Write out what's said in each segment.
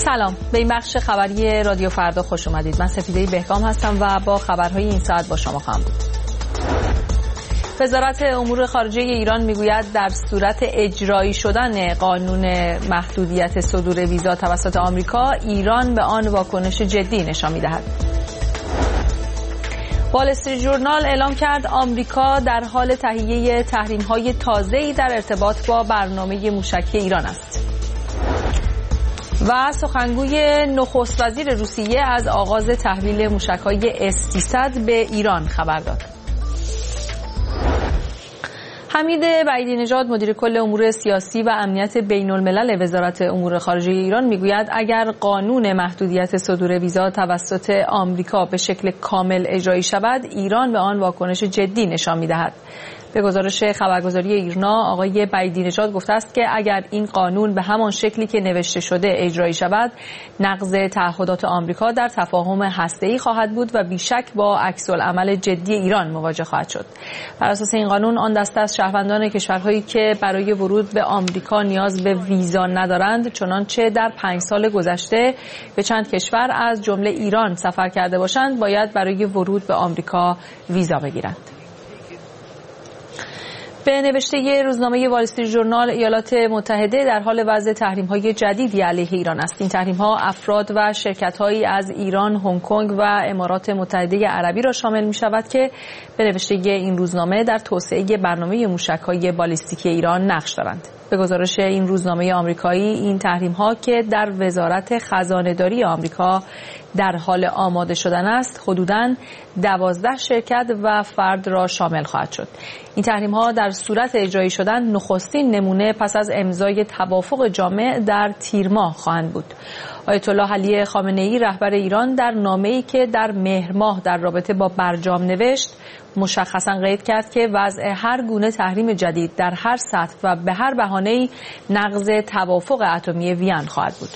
سلام، به این بخش خبری رادیو فردا خوش اومدید. من سپیده بهکام هستم و با خبرهای این ساعت با شما خواهم بود. وزارت امور خارجه ایران میگوید در صورت اجرایی شدن قانون محدودیت صدور ویزا توسط آمریکا، ایران به آن واکنش جدی نشان میدهد. وال استریت ژورنال اعلام کرد آمریکا در حال تهیه تحریم‌های تازه‌ای در ارتباط با برنامه موشکی ایران است. و سخنگوی نخست وزیر روسیه از آغاز تحویل موشک‌های S-300 به ایران خبر داد. حمید بعیدی نژاد مدیر کل امور سیاسی و امنیت بین الملل وزارت امور خارجه ایران میگوید اگر قانون محدودیت صدور ویزا توسط آمریکا به شکل کامل اجرایی شود، ایران به آن واکنش جدی نشان میدهد. به گزارش خبرگزاری ایرنا، آقای بعیدی نژاد گفته است که اگر این قانون به همان شکلی که نوشته شده اجرایی شود، نقض تعهدات آمریکا در تفاهم هسته‌ای خواهد بود و بیشک با عکس‌العمل جدی ایران مواجه خواهد شد. بر اساس این قانون، آن دسته از شهروندان کشورهایی که برای ورود به آمریکا نیاز به ویزا ندارند، چنانچه در 5 سال گذشته به چند کشور از جمله ایران سفر کرده باشند، باید برای ورود به آمریکا ویزا بگیرند. به نوشته روزنامه وال استریت ژورنال، ایالات متحده در حال وضع تحریم‌های جدیدی علیه ایران است. این تحریم‌ها افراد و شرکت‌هایی از ایران، هنگ کنگ و امارات متحده عربی را شامل می‌شود که به نوشته این روزنامه در توسعه برنامه موشک‌های بالیستیکی ایران نقش دارند. به گزارش این روزنامه آمریکایی، این تحریم‌ها که در وزارت خزانه‌داری آمریکا در حال آماده شدن است، حدوداً 12 شرکت و فرد را شامل خواهد شد. این تحریم‌ها در صورت اجرایی شدن نخستین نمونه پس از امضای توافق جامع در تیر ماه خواهند بود. آیت الله علی خامنه‌ای رهبر ایران در نامه‌ای که در مهر ماه در رابطه با برجام نوشت، مشخصاً قید کرد که وضع هر گونه تحریم جدید در هر سطح و به هر بهانه‌ای نقض توافق اتمی وین خواهد بود.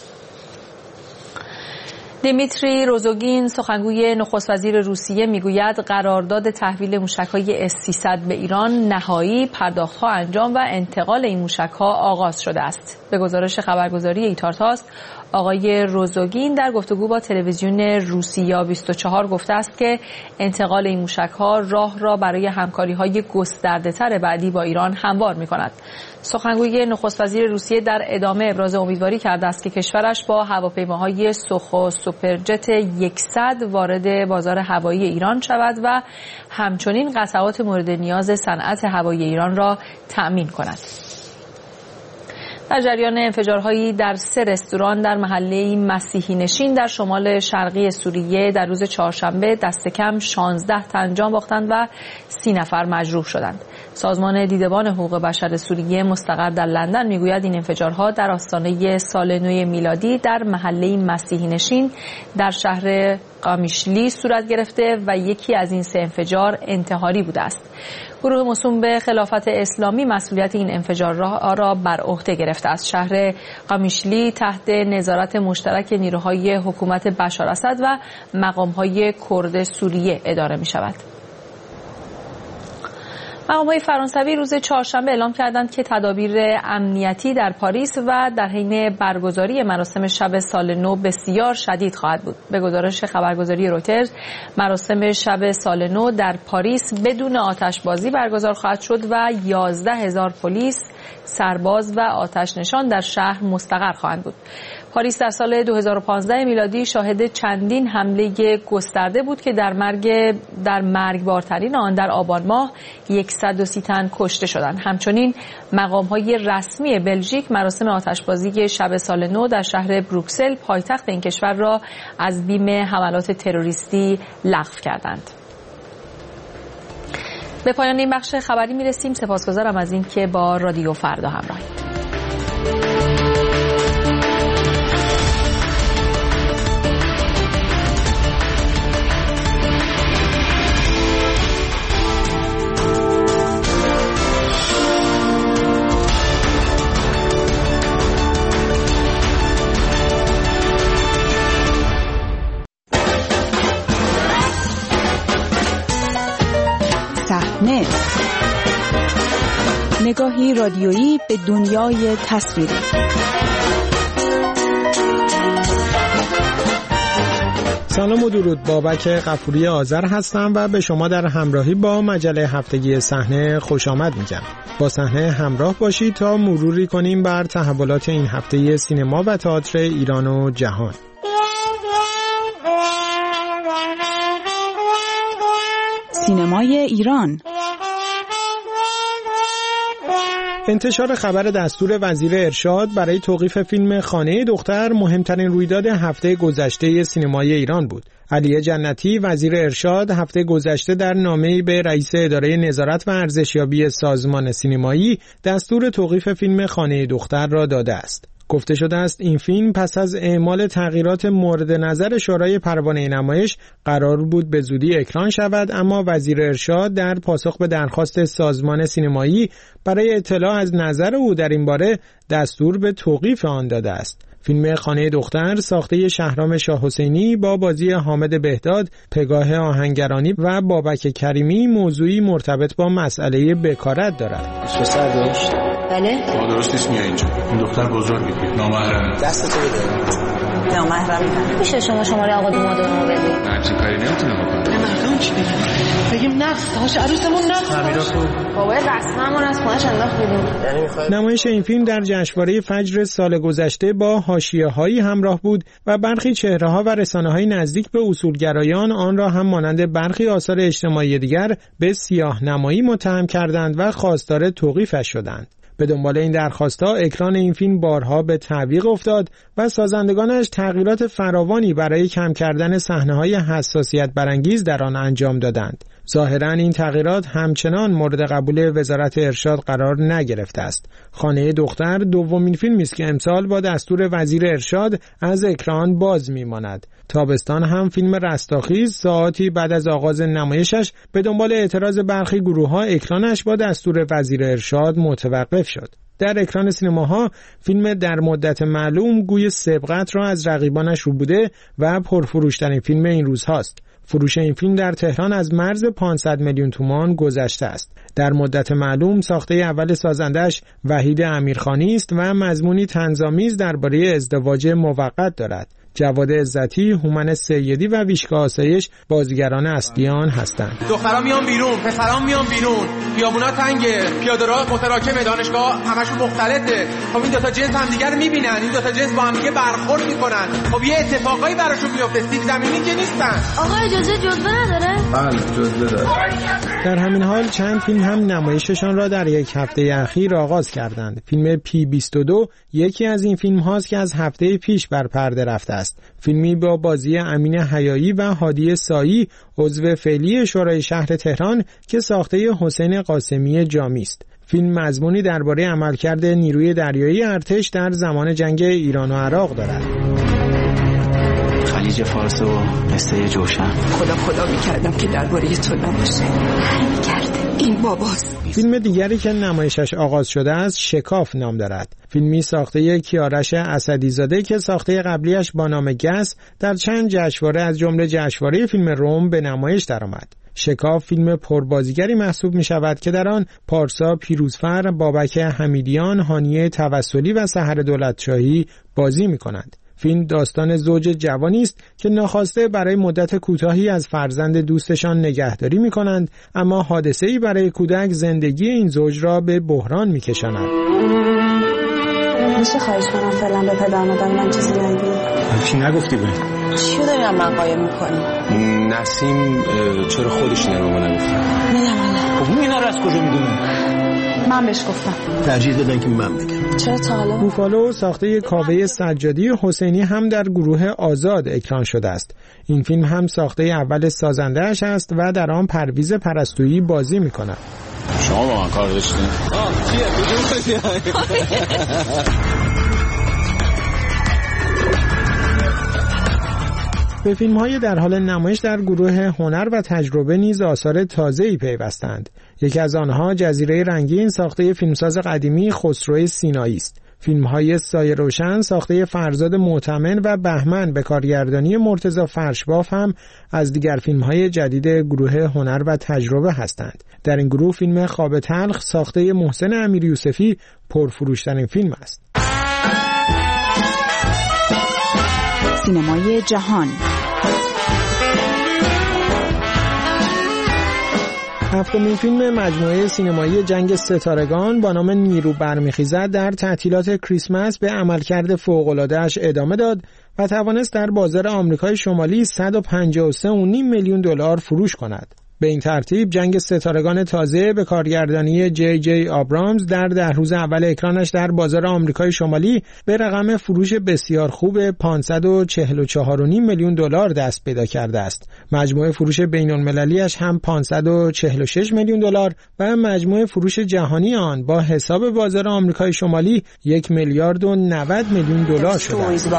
دیمیتری روزوگین، سخنگوی نخست وزیر روسیه، میگوید قرارداد تحویل موشک‌های S-300 به ایران نهایی، پرداخت‌ها انجام و انتقال این موشک‌ها آغاز شده است. به گزارش خبرگزاری ایتارتاس، آقای روزوگین در گفتگو با تلویزیون روسیا 24 گفته است که انتقال این موشک‌ها راه را برای همکاری‌های گسترده‌تر بعدی با ایران هموار می‌کند. سخنگوی نخست وزیر روسیه در ادامه ابراز امیدواری کرده است که کشورش با هواپیماهای سوخو سوپرجت 100 وارد بازار هوایی ایران شود و همچنین قطعات مورد نیاز صنعت هوایی ایران را تأمین کند. در جریان انفجارهایی در 3 رستوران در محله مسیحی نشین در شمال شرقی سوریه در روز چهارشنبه دست کم 16 تن جان باختند و 30 نفر مجروح شدند. سازمان دیدبان حقوق بشر سوریه مستقر در لندن میگوید این انفجارها در آستانه سال نو میلادی در محله مسیحی نشین در شهر قامیشلی صورت گرفته و یکی از این 3 انفجار انتحاری بوده است. گروه موسوم به خلافت اسلامی مسئولیت این انفجارها را بر عهده گرفته است. شهر قامیشلی تحت نظارت مشترک نیروهای حکومت بشار اسد و مقام‌های کرد سوریه اداره می‌شود. مقام‌های فرانسوی روز چهارشنبه اعلام کردند که تدابیر امنیتی در پاریس و در حین برگزاری مراسم شب سال نو بسیار شدید خواهد بود. به گزارش خبرگزاری رویترز، مراسم شب سال نو در پاریس بدون آتشبازی برگزار خواهد شد و 11,000 پلیس، سرباز و آتش نشان در شهر مستقر خواهند بود. پاریس در سال 2015 میلادی شاهد چندین حمله گسترده بود که در مرگبارترین آن در آبان ماه 130 تن کشته شدند. همچنین مقام‌های رسمی بلژیک مراسم آتشبازی شب سال نو در شهر بروکسل، پایتخت این کشور، را از بیم حملات تروریستی لغو کردند. به پایان این بخش خبری میرسیم. سپاسگزارم از اینکه با رادیو فردا همراهید. نگاهی رادیویی به دنیای تصویری. سلام و درود، بابک غفوری آذر هستم و به شما در همراهی با مجله هفتگی صحنه خوش آمد میگم. با صحنه همراه باشید تا مروری کنیم بر تحولات این هفته سینما و تئاتر ایران و جهان. سینمای ایران. انتشار خبر دستور وزیر ارشاد برای توقیف فیلم خانه دختر مهمترین رویداد هفته گذشته سینمای ایران بود. علی جنتی وزیر ارشاد هفته گذشته در نامه‌ای به رئیس اداره نظارت و ارزشیابی سازمان سینمایی دستور توقیف فیلم خانه دختر را داده است. گفته شده است این فیلم پس از اعمال تغییرات مورد نظر شورای پروانه نمایش قرار بود به زودی اکران شود، اما وزیر ارشاد در پاسخ به درخواست سازمان سینمایی برای اطلاع از نظر او در این باره دستور به توقیف آن داده است. فیلم خانه دختر ساخته شهرام شاه حسینی با بازی حامد بهداد، پگاه آهنگرانی و بابک کریمی موضوعی مرتبط با مسئله بکارت دارد. پسر داشت؟ بله؟ ما درست نیست میای اینجا. این دختر بزرگی نامحرمه. دستتو بده. نامحرمه. میشه شماره آقا دومادونو بدی؟ همچین کاری نمیتونم بکنم. مردم چی بگیم نقص داشت عروسمون نقص داشت. بابا رسممون از خونش انداخت بیرون. نمایش این فیلم در جشنواره فجر سال گذشته با حاشیه‌هایی همراه بود و برخی چهره‌ها و رسانه‌های نزدیک به اصولگرایان آن را هم مانند برخی آثار اجتماعی دیگر به سیاه‌نمایی متهم کردند و خواستار توقیفش شدند. به دنبال این درخواست‌ها اکران این فیلم بارها به تعویق افتاد و سازندگانش تغییرات فراوانی برای کم کردن صحنه‌های حساسیت برانگیز در آن انجام دادند. ظاهراً این تغییرات همچنان مورد قبول وزارت ارشاد قرار نگرفته است. خانه دختر دومین فیلمی است که امسال با دستور وزیر ارشاد از اکران باز می‌ماند. تابستان هم فیلم رستاخیز ساعاتی بعد از آغاز نمایشش به دنبال اعتراض برخی گروه‌ها اکرانش با دستور وزیر ارشاد متوقف شد. در اکران سینماها فیلم در مدت معلوم گوی سبقت را از رقیبانش رو بوده و پرفروشترین فیلم این روزهاست. فروش این فیلم در تهران از مرز 500 میلیون تومان گذشته است. در مدت معلوم ساخته اول سازندش وحید امیرخانی است و مضمونی طنزآمیز درباره ازدواج موقت دارد. جواد عزتی، هومن سیدی و ویشکا آسایش بازیگران اصلی آن هستند. دخترا میان بیرون، پسرا میان بیرون، خیابونا تنگه، پیاده‌راه متراکمه، دانشگاه همشون مختلطه. خب این دو تا جنس هم دیگه رو میبینن، این دو تا جنس با هم دیگه برخورد میکنن. خب یه اتفاقایی براشون میفته، سیب زمینی که نیستن. آقا اجازه جزوه نداره؟ بله جزوه داره. در همین حال چند فیلم هم نمایششان را در یک هفته اخیر آغاز کردند. فیلم P22 یکی از این فیلم هاست که از هفته پیش بر پرده رفته است. فیلمی با بازی امین حیایی و هادی سایی عضو فعلی شورای شهر تهران که ساخته حسین قاسمی جامی است. فیلم مضمونی درباره عملکرد نیروی دریایی ارتش در زمان جنگ ایران و عراق دارد. خلیج فارس و قصه جوشن. خدا میکردم که درباره تو نباشه. میکرده این باباست. فیلم دیگری که نمایشش آغاز شده است شکاف نام دارد. فیلمی ساخته کیارش اسدیزاده که ساخته قبلیش با نام گس در چند جشنواره از جمله جشنواره فیلم روم به نمایش درآمد. شکاف فیلم پربازیگری محسوب می شود که در آن پارسا پیروزفر، بابک حمیدیان، هانیه توسلی و سحر دولتشاهی بازی می کنند. فیلم داستان زوج جوانی است که ناخواسته برای مدت کوتاهی از فرزند دوستشان نگهداری می کنند، اما حادثه‌ای برای کودک زندگی این زوج را به بحران می کشاند. میشه خواهش کنم فعلا به پدر مادر من چیزی نگی؟ چی نگفتی به؟ چیو داری هم من قایم میکنی؟ نسیم چرا خودش اینا رو نگفت؟ میدم الله. خب اینا رو از کجا میدونه؟ من بهش گفتم. ترجیح دادن که من بگم. چرا تا حالا؟ بوفالو ساخته کاوه سجادی حسینی هم در گروه آزاد اکران شده است. این فیلم هم ساخته اول سازنده‌اش است و در آن پرویز پرستویی بازی می‌کند. شما با من کار داشتین؟ چیه؟ به فیلم‌های در حال نمایش در گروه هنر و تجربه نیز آثار تازه‌ای پیوستند. یکی از آنها جزیره رنگین ساخته فیلمساز قدیمی خسرو سینایی است. فیلم‌های سایه روشن ساخته فرزاد معتمن و بهمن به کارگردانی مرتضی فرشباف هم از دیگر فیلم‌های جدید گروه هنر و تجربه هستند. در این گروه فیلم خواب تلخ ساخته محسن امیریوسفی پرفروشترین فیلم است. سینمای جهان. هفتمین فیلم مجموعه سینمایی جنگ ستارگان با نام نیرو برمیخیزد در تعطیلات کریسمس به عملکرد فوق‌العاده‌اش ادامه داد و توانست در بازار آمریکای شمالی 153.5 میلیون دلار فروش کند. به این ترتیب جنگ ستارگان تازه به کارگردانی جی آبرامز در 10 روز اول اکرانش در بازار آمریکای شمالی به رقم فروش بسیار خوب 544.5 میلیون دلار دست پیدا کرده است. مجموع فروش بین‌المللی‌اش هم 546 میلیون دلار و مجموع فروش جهانی آن با حساب بازار آمریکای شمالی 1 میلیارد و 90 میلیون دلار شده است.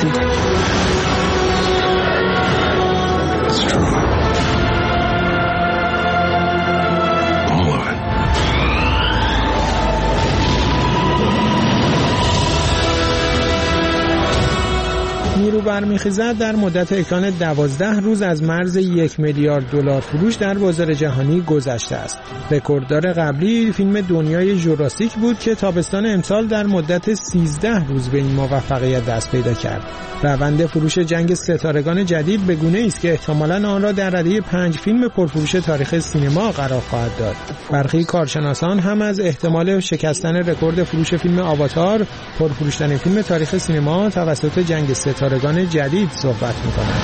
نیرو برمیخیزد در مدت اکران 12 روز از مرز 1 میلیارد دلار فروش در بازار جهانی گذشته است. رکورددار قبلی فیلم دنیای ژوراسیک بود که تابستان امسال در مدت 13 روز به این موفقیت دست پیدا کرد. روند فروش جنگ ستارگان جدید به گونه‌ای است که احتمالاً آن را در رده 5 فیلم پرفروش تاریخ سینما قرار خواهد داد. برخی کارشناسان هم از احتمال شکستن رکورد فروش فیلم آواتار، پرفروش‌ترین فیلم تاریخ سینما توسط جنگ ستارگان جدید صحبت می‌کنند.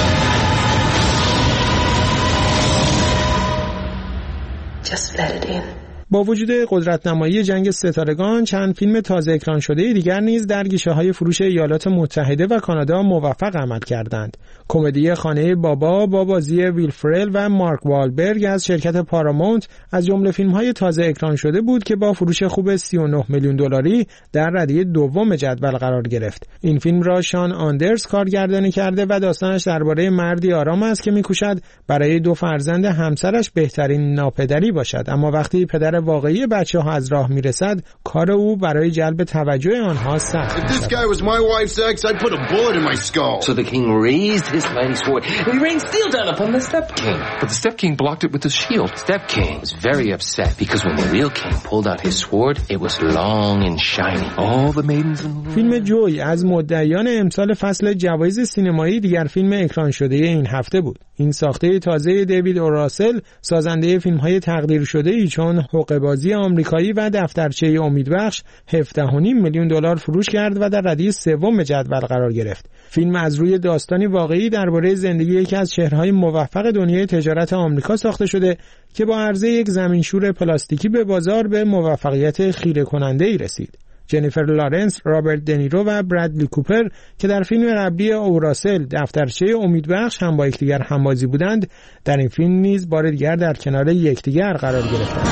Just let it in. با وجود قدرت‌نمایی جنگ ستارگان، چند فیلم تازه اکران شده دیگر نیز در گیشه‌های فروش ایالات متحده و کانادا موفق عمل کردند. کمدی خانه بابا با بازی ویل فرل و مارک والبرگ از شرکت پارامونت از جمله فیلم‌های تازه اکران شده بود که با فروش خوب 39 میلیون دلاری در رده دوم جدول قرار گرفت. این فیلم را شان آندرز کارگردانی کرده و داستانش درباره مردی آرام است که می‌کوشد برای 2 فرزند همسرش بهترین ناپدری باشد، اما وقتی پدر واقعی بچه‌ها از راه میرسد کار او برای جلب توجه آنها سخت If this guy was my wife's ex, I'd put a bullet in my skull. So the king raised his mighty sword and he rained steel down upon the Step King. But the Step King blocked it with his shield. Step King was very upset because when the real king pulled out his sword, it was long and shiny. All the maidens in the فیلم جوی از مدعیان امسال فصل جوایز سینمایی دیگر فیلم اکران شده این هفته بود. این ساخته تازه دیوید اوراسل، سازنده فیلم‌های تقدیر شده‌ای چون حقه‌بازی آمریکایی و دفترچه امیدبخش 17.5 میلیون دلار فروش کرد و در رده سوم جدول قرار گرفت. فیلم از روی داستانی واقعی درباره زندگی یکی از چهره‌های موفق دنیای تجارت آمریکا ساخته شده که با عرضه یک زمینشور پلاستیکی به بازار به موفقیت خیره کننده‌ای رسید. جنیفر لارنس، رابرت دنیرو و برادلی کوپر که در فیلم قبلی اوراسل دفترچه امیدبخش هم با یکدیگر همبازی بودند، در این فیلم نیز بار دیگر در کنار یکدیگر قرار گرفتند.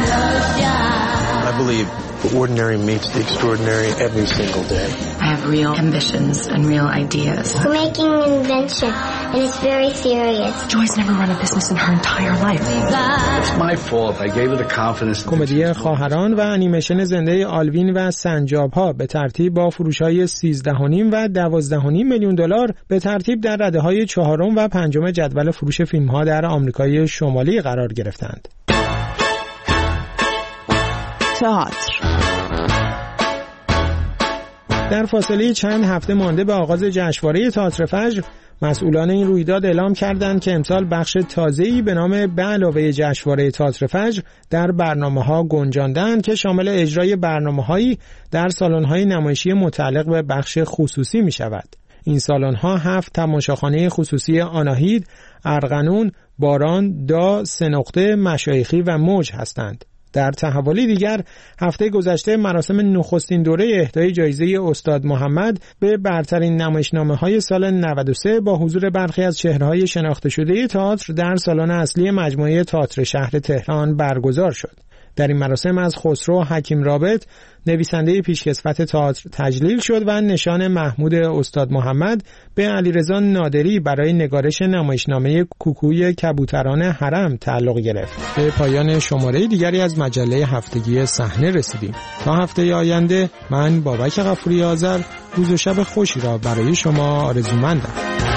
I believe the ordinary meets the extraordinary every single day. I have real ambitions and real ideas. We're making an invention and it's very serious. Joy's never run a business in her entire life. It's my fault. I gave her the confidence. کمدی خواهران و انیمیشن زنده آلوین و سنجاب‌ها به ترتیب با فروش‌های 13.5 و 12.5 میلیون دلار به ترتیب در رده‌های 4 و 5 جدول فروش فیلم‌ها در آمریکای شمالی قرار گرفتند. تئاتر. در فاصله چند هفته مانده به آغاز جشنواره تئاتر فجر، مسئولان این رویداد اعلام کردند که امسال بخش تازه‌ای به نام به علاوه جشنواره تئاتر فجر در برنامه‌ها گنجاندند که شامل اجرای برنامه‌هایی در سالن‌های نمایشی متعلق به بخش خصوصی می‌شود. این سالن‌ها 7 تماشاخانه خصوصی آناهید، ارغنون، باران، دا، سه مشایخی و موج هستند. در تحولی دیگر، هفته گذشته مراسم نخستین دوره اهدای جایزه استاد محمد به برترین نمایشنامه‌های سال 93 با حضور برخی از چهره‌های شناخته شده تئاتر در سالن اصلی مجموعه تئاتر شهر تهران برگزار شد. در این مراسم از خسرو حکیم رابط، نویسنده پیشکسوت تئاتر، تجلیل شد و نشان محمود استاد محمد به علیرضا نادری برای نگارش نمایشنامه کوکوی کبوتران حرم تعلق گرفت. به پایان شماره دیگری از مجله هفتگی صحنه رسیدیم. تا هفته آینده من بابک غفوری آذر روز و شب خوشی را برای شما آرزومندم.